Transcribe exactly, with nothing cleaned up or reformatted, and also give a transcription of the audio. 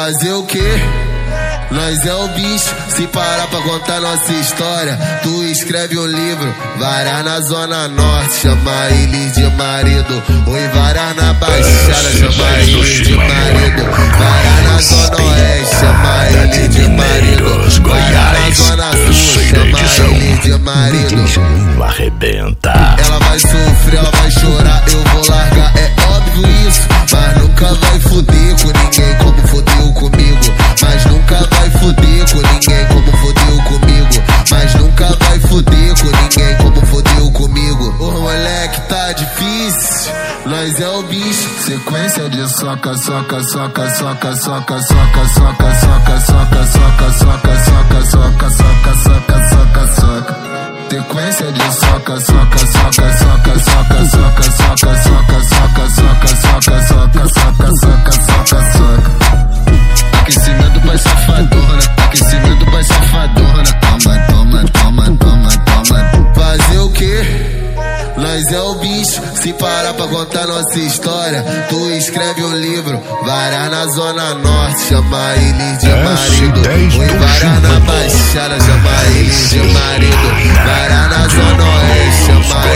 Fazer o quê? Nós é o bicho, se parar pra contar nossa história. Tu escreve um livro, varar na zona norte, chama ele de marido. Oi, varar na baixada, chama ele de marido. Varar na zona oeste, chama ele de marido. Varar na zona sul, chama ele de marido. Arrebenta. Ela vai sofrer, ela vai chorar, eu vou largar, é óbvio isso. Mas nunca vai foder com ninguém como fodeu comigo. Mas nunca vai foder com ninguém como fodeu comigo. Mas nunca vai foder com ninguém como fodeu comigo. Ô moleque, tá difícil, nós é o bicho. Sequência de soca, soca, soca, soca, soca, soca, soca, soca, soca, soca, soca, soca, soca, soca, soca, soca, soca. Sequência de soca, soca, soca, soca, soca, soca, soca, soca, soca, soca, soca, soca, soca, soca, soca, soca. Aquecimento vai safadona, aquecimento vai safadona. Toma, toma, toma, toma, toma. Fazer o quê? Nós é o bicho, se parar pra contar nossa história. Tu escreve um livro, varar na zona norte, chama ele de marido. Oi, varar na baixada, chama ele de marido. Varar na zona oeste, chama